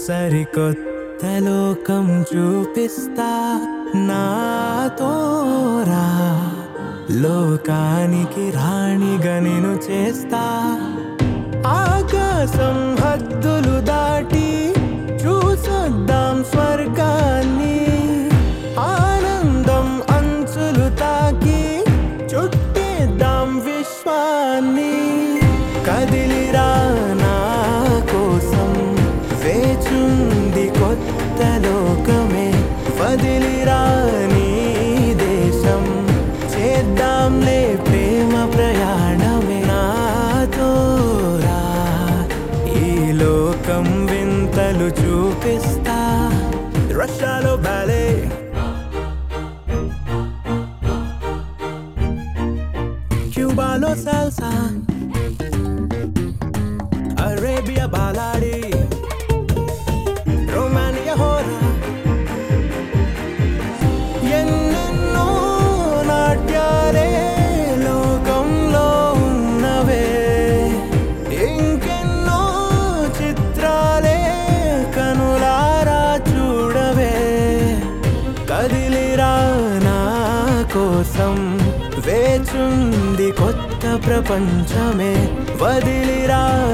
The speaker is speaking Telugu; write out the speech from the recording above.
సరికొత్త లోకం చూపిస్తా నాతో రా లోకానికి రాణిగా నిన్ను చేస్తా ఆకాశం హద్దులు దాటి చూసొద్దాం స్వర్గాన్ని ఆనందం అంచులు తాకి చుట్టేద్దాం విశ్వాన్ని కదిలిరా నా కోసం వేచుంది కొత్త లోకమే వదిలిరా నీ దేశం చేద్దాంలే ప్రేమ ప్రయాణమే నాతో రా ఈ లోకం వింతలు చూపిస్తా రష్యాలో బ్యాలే క్యూబాలో సాల్సా అరేబియా బాలాడి రోమానియా హోరా ఎన్నెన్నో నాట్యాలే లోకంలో ఉన్నవే ఇంకెన్నో చిత్రాలే కనులారా చూడవే కదిలిరా నా కోసం వేచుంది కొత్త ప్రపంచమే వదిలిరా